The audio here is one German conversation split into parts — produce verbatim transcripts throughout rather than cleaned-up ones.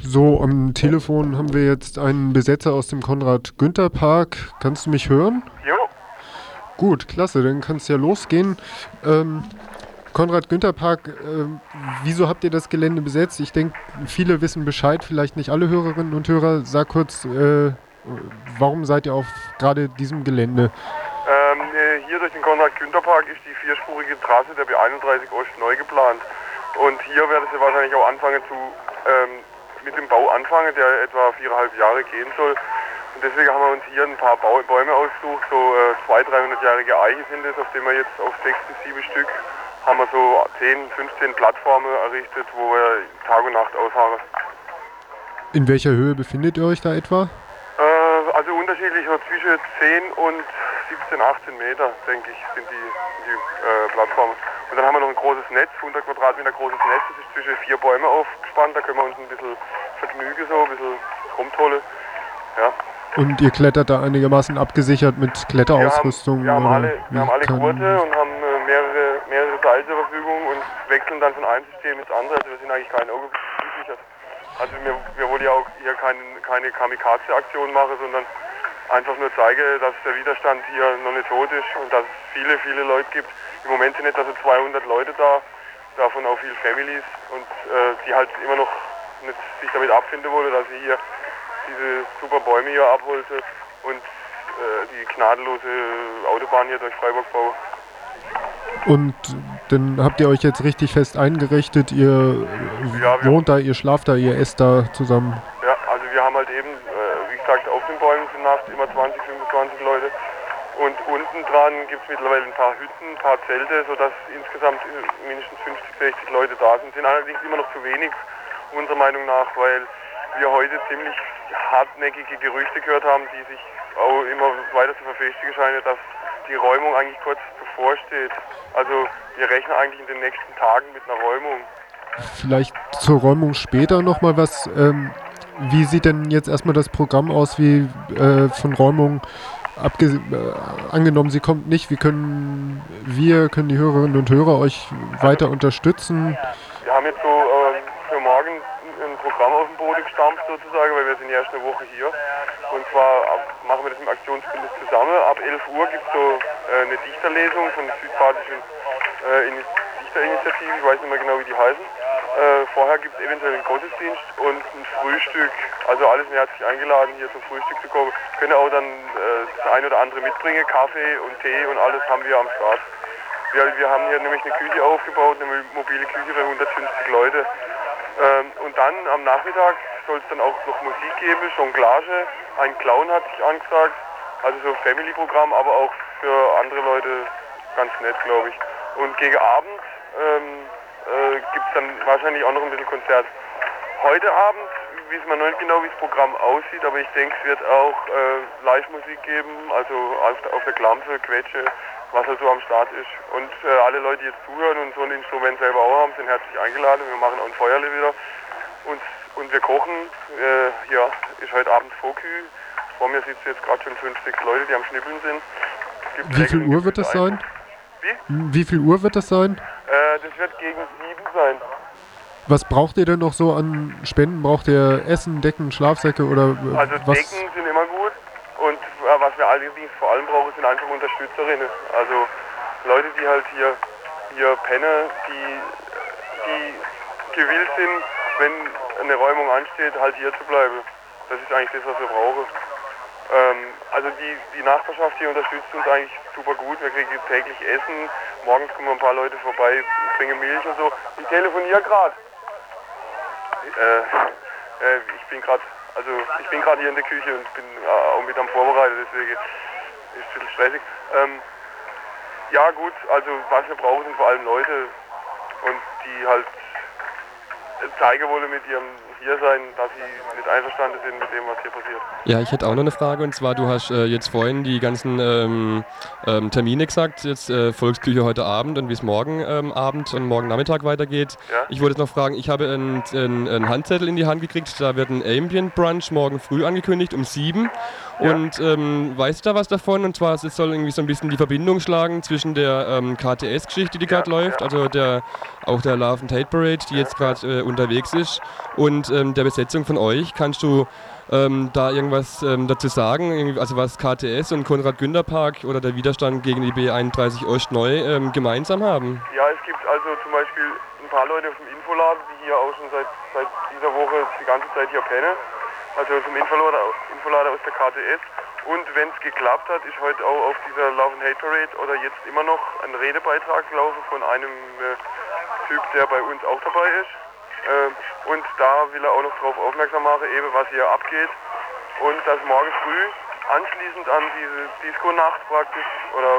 So, am Telefon haben wir jetzt einen Besetzer aus dem Konrad-Günther-Park. Kannst du mich hören? Jo, Gut, klasse, dann kann es ja losgehen. Ähm, Konrad-Günther-Park, ähm, wieso habt ihr das Gelände besetzt? Ich denke, viele wissen Bescheid, vielleicht nicht alle Hörerinnen und Hörer. Sag kurz, äh, warum seid ihr auf gerade diesem Gelände? ähm, äh, hier durch den Konrad-Günther-Park ist die vierspurige Trasse der B einunddreißig Ost neu geplant. Und hier werden sie wahrscheinlich auch anfangen zu, ähm, mit dem Bau anfangen, der etwa viereinhalb Jahre gehen soll. Und deswegen haben wir uns hier ein paar Bau Bäume ausgesucht, so äh, zweihundert, dreihundertjährige Eiche sind es, auf denen wir jetzt auf sechs bis sieben Stück haben wir so zehn, fünfzehn Plattformen errichtet, wo wir Tag und Nacht ausharren. In welcher Höhe befindet ihr euch da etwa? Äh, also unterschiedlich, so zwischen zehn und siebzehn, achtzehn Meter, denke ich, sind die, die äh, Plattformen. Und dann haben wir noch ein großes Netz, hundert Quadratmeter großes Netz, das ist zwischen vier Bäume aufgespannt, da können wir uns ein bisschen vergnügen, so ein bisschen rumtolle. Ja. Und ihr klettert da einigermaßen abgesichert mit Kletterausrüstung? Wir haben, wir haben oder alle, wir wie haben alle kann- Gurte und haben äh, mehrere, mehrere Seile zur Verfügung und wechseln dann von einem System ins andere, also wir sind eigentlich kein Auge gesichert. Also wir, wir wollen ja auch hier keine, keine Kamikaze-Aktion machen, sondern einfach nur zeigen, dass der Widerstand hier noch nicht tot ist und dass es viele, viele Leute gibt. Im Moment sind etwa so zweihundert Leute da, davon auch viele Families und äh, die halt immer noch nicht sich damit abfinden wollen, dass sie hier diese super Bäume hier abholte und äh, die gnadellose Autobahn hier durch Freiburg bauen. Und dann habt ihr euch jetzt richtig fest eingerichtet, ihr Ja, wir- wohnt da, ihr schlaft da, ihr esst da zusammen. Ja, also wir haben halt eben, äh, wie gesagt, auf den Bäumen sind nachts immer zwanzig, fünfundzwanzig Leute. Und unten dran gibt es mittlerweile ein paar Hütten, ein paar Zelte, sodass insgesamt äh, mindestens fünfzig, sechzig Leute da sind. Sind allerdings immer noch zu wenig, unserer Meinung nach, weil wir heute ziemlich hartnäckige Gerüchte gehört haben, die sich auch immer weiter zu verfestigen scheinen, dass die Räumung eigentlich kurz bevorsteht. Also wir rechnen eigentlich in den nächsten Tagen mit einer Räumung. Vielleicht zur Räumung später nochmal was. Ähm, wie sieht denn jetzt erstmal das Programm aus, wie äh, von Räumung abge äh, angenommen, sie kommt nicht, wie können wir, können die Hörerinnen und Hörer euch weiter unterstützen? Wir haben jetzt so äh, für morgen ein Programm auf den Boden gestampft sozusagen, weil wir sind ja erst eine Woche hier. Und zwar ab, machen wir das im Aktionsbündnis zusammen. Ab elf Uhr gibt es so äh, eine Dichterlesung von der Südbadischen äh, Ini- Dichterinitiative, ich weiß nicht mehr genau, wie die heißen. Äh, vorher gibt es eventuell einen Gottesdienst und ein Frühstück. Also alles sind herzlich eingeladen, hier zum Frühstück zu kommen. Können auch dann äh, das eine oder andere mitbringen, Kaffee und Tee und alles haben wir am Start. Wir, wir haben hier nämlich eine Küche aufgebaut, eine mobile Küche für hundertfünfzig Leute. Ähm, und dann am Nachmittag soll es dann auch noch Musik geben, Jonglage. Ein Clown hat sich angesagt, also so ein Family-Programm, aber auch für andere Leute ganz nett, glaube ich. Und gegen Abend ähm, äh, gibt es dann wahrscheinlich auch noch ein bisschen Konzert. Heute Abend wissen wir noch nicht genau, wie das Programm aussieht, aber ich denke, es wird auch äh, Live-Musik geben, also auf, auf der Klampfe, Quetsche, was halt so am Start ist. Und äh, alle Leute, die jetzt zuhören und so ein Instrument selber auch haben, sind herzlich eingeladen. Wir machen auch ein Feuerle wieder. Und, und wir kochen. Äh, ja, ist heute Abend Fokü. Vor mir sitzen jetzt gerade schon fünf, sechs Leute, die am Schnippeln sind. Es gibt Wie viel leckeren Uhr wird das Gemüse- sein? Wie? Wie viel Uhr wird das sein? Äh, das wird gegen sieben sein. Was braucht ihr denn noch so an Spenden? Braucht ihr Essen, Decken, Schlafsäcke oder äh, Also was? Decken sind immer gut. Und äh, was wir allerdings vor allem brauchen, sind einfach Unterstützerinnen. Also Leute, die halt hier, hier pennen, die, die gewillt sind, wenn eine Räumung ansteht, halt hier zu bleiben. Das ist eigentlich das, was wir brauchen. Ähm, also die, die Nachbarschaft hier unterstützt uns eigentlich super gut. Wir kriegen täglich Essen. Morgens kommen ein paar Leute vorbei, bringen Milch und so. Ich telefoniere gerade. Äh, äh, ich bin gerade, also ich bin gerade hier in der Küche und bin äh, auch mit am Vorbereiten, deswegen ist es ein bisschen stressig. Ähm, ja gut, also was wir brauchen, sind vor allem Leute und die halt zeigen wollen mit ihrem Hiersein, dass sie nicht einverstanden sind mit dem, was hier passiert. Ja, ich hätte auch noch eine Frage, und zwar, du hast äh, jetzt vorhin die ganzen ähm, ähm, Termine gesagt, jetzt äh, Volksküche heute Abend und wie es morgen ähm, Abend und morgen Nachmittag weitergeht. Ja? Ich wollte jetzt noch fragen, ich habe einen, einen, einen Handzettel in die Hand gekriegt, da wird ein Ambient Brunch morgen früh angekündigt um sieben Ja. Und ähm, weißt du da was davon? Und zwar, es soll irgendwie so ein bisschen die Verbindung schlagen zwischen der ähm, K T S-Geschichte, die gerade Ja, läuft, ja. also der auch der Love and Hate Parade, die Ja, jetzt gerade äh, unterwegs ist, und ähm, der Besetzung von euch. Kannst du ähm, da irgendwas ähm, dazu sagen? Irgendwie, also was K T S und Konrad-Günther-Park oder der Widerstand gegen die B einunddreißig Ost neu ähm, gemeinsam haben? Ja, es gibt also zum Beispiel ein paar Leute auf dem Infoladen, die hier auch schon seit, seit dieser Woche die ganze Zeit hier pennen. Also zum Infolader, Infolader aus der K T S. Und wenn es geklappt hat, ist heute auch auf dieser Love and Hate Parade oder jetzt immer noch ein Redebeitrag gelaufen von einem äh, Typ, der bei uns auch dabei ist. Ähm, und da will er auch noch darauf aufmerksam machen, eben was hier abgeht. Und dass morgen früh anschließend an diese Disco-Nacht praktisch, oder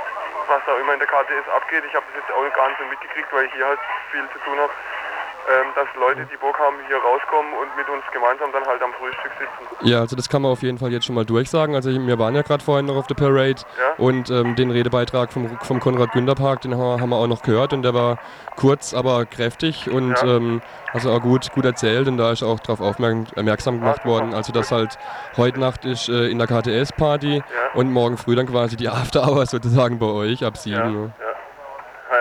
was da immer in der K T S abgeht, ich habe das jetzt auch gar nicht so mitgekriegt, weil ich hier halt viel zu tun habe, ähm, dass Leute, die Bock haben, hier rauskommen und mit uns gemeinsam dann halt am Frühstück sitzen. Ja, also das kann man auf jeden Fall jetzt schon mal durchsagen. Also wir waren ja gerade vorhin noch auf der Parade, Ja? und ähm, den Redebeitrag vom, vom Konrad-Günther-Park, den haben wir auch noch gehört, und der war kurz, aber kräftig und Ja. ähm, also auch gut, gut erzählt, und da ist auch darauf aufmerksam gemacht Ah, worden. Also dass halt heute Nacht ist äh, in der K T S-Party Ja. und morgen früh dann quasi die After-Hour sozusagen bei euch ab Ja, sieben. ja. Ne? Ja,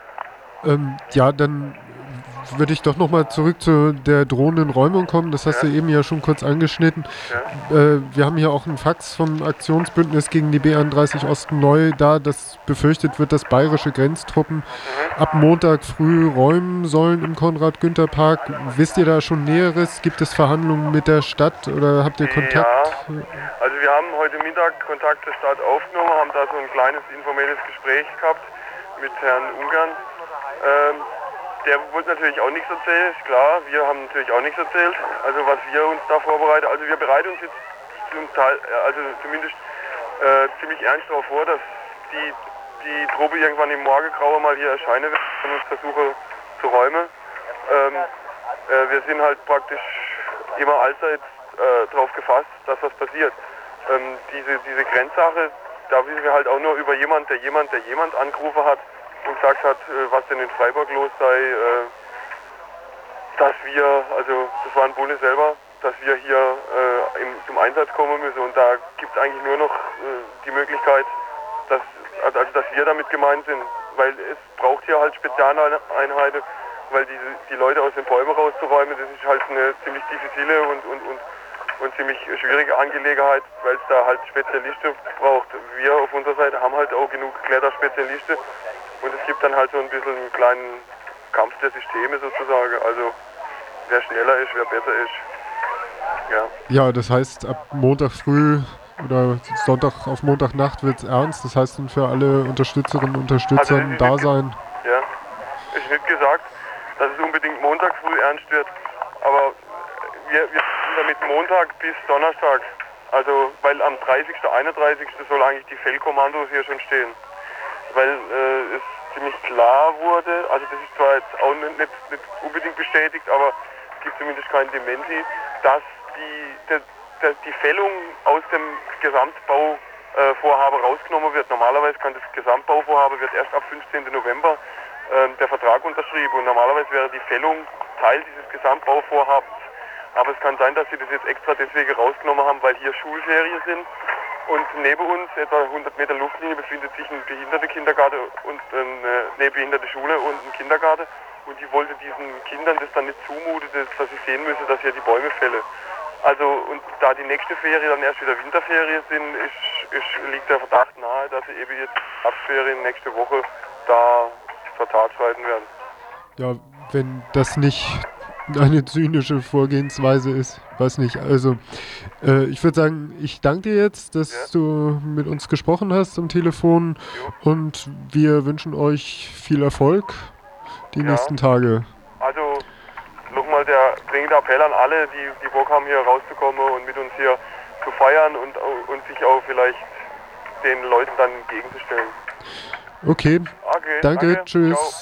ja. Ähm, ja, dann würde ich doch nochmal zurück zu der drohenden Räumung kommen. Das hast Ja. du eben ja schon kurz angeschnitten. Ja. Äh, wir haben hier auch einen Fax vom Aktionsbündnis gegen die B einunddreißig Osten neu da, dass befürchtet wird, dass bayerische Grenztruppen ab Montag früh räumen sollen im Konrad-Günther-Park. Wisst ihr da schon Näheres? Gibt es Verhandlungen mit der Stadt oder habt ihr Kontakt? Ja, also wir haben heute Mittag Kontakt zur Stadt aufgenommen, haben da so ein kleines informelles Gespräch gehabt mit Herrn Ungarn. Ähm, der wollte natürlich auch nichts erzählen, ist klar, wir haben natürlich auch nichts erzählt, also was wir uns da vorbereiten. Also wir bereiten uns jetzt zum Teil, also zumindest äh, ziemlich ernst darauf vor, dass die, die Truppe irgendwann im Morgengraue mal hier erscheinen wird und uns versuchen zu räumen. Ähm, äh, wir sind halt praktisch immer allzeit äh, darauf gefasst, dass was passiert. Ähm, diese, diese Grenzsache, da wissen wir halt auch nur über jemand, der jemand, der jemand angerufen hat und gesagt hat, äh, was denn in Freiburg los sei, äh, dass wir, also das war ein Bunde selber, dass wir hier äh, im, zum Einsatz kommen müssen, und da gibt es eigentlich nur noch äh, die Möglichkeit, dass, also, also dass wir damit gemeint sind, weil es braucht hier halt Spezialeinheiten, weil diese, die Leute aus den Bäumen rauszuräumen, das ist halt eine ziemlich diffizile und, und, und, und ziemlich schwierige Angelegenheit, weil es da halt Spezialisten braucht. Wir auf unserer Seite haben halt auch genug Kletterspezialisten, und es gibt dann halt so ein bisschen einen kleinen Kampf der Systeme sozusagen, also wer schneller ist, wer besser ist. Ja, Ja, das heißt, ab Montag früh oder Sonntag auf Montagnacht wird es ernst. Das heißt dann für alle Unterstützerinnen und Unterstützer Also, ein Dasein. ja. Ist nicht gesagt, dass es unbedingt Montag früh ernst wird, aber wir, wir sind damit Montag bis Donnerstag. Also, weil am dreißigsten, einunddreißigsten soll eigentlich die Feldkommandos hier schon stehen. Weil äh, es ziemlich klar wurde, also das ist zwar jetzt auch nicht, nicht, nicht unbedingt bestätigt, aber es gibt zumindest kein Dementi, dass die, der, der, die Fällung aus dem Gesamtbauvorhaben äh, rausgenommen wird. Normalerweise kann das Gesamtbauvorhaben wird erst ab fünfzehnten November äh, der Vertrag unterschrieben, und normalerweise wäre die Fällung Teil dieses Gesamtbauvorhabens. Aber es kann sein, dass sie das jetzt extra deswegen rausgenommen haben, weil hier Schulferien sind. Und neben uns, etwa hundert Meter Luftlinie, befindet sich ein Behindertenkindergarten und eine, eine behinderte Schule und ein Kindergarten. Und die wollte diesen Kindern das dann nicht zumuten, dass, dass sie sehen müssen, dass hier die Bäume fällen. Also, und da die nächste Ferie dann erst wieder Winterferien sind, ist, ist, liegt der Verdacht nahe, dass sie eben jetzt Herbstferien nächste Woche da zur Tat schreiten werden. Ja, wenn das nicht eine zynische Vorgehensweise ist, weiß nicht. Also, äh, ich würde sagen, ich danke dir jetzt, dass Ja. du mit uns gesprochen hast am Telefon, Jo. und wir wünschen euch viel Erfolg die Ja. nächsten Tage. Also nochmal der dringende Appell an alle, die, die Bock haben, hier rauszukommen und mit uns hier zu feiern und, und sich auch vielleicht den Leuten dann entgegenzustellen. Okay, Okay, danke, tschüss. Ciao.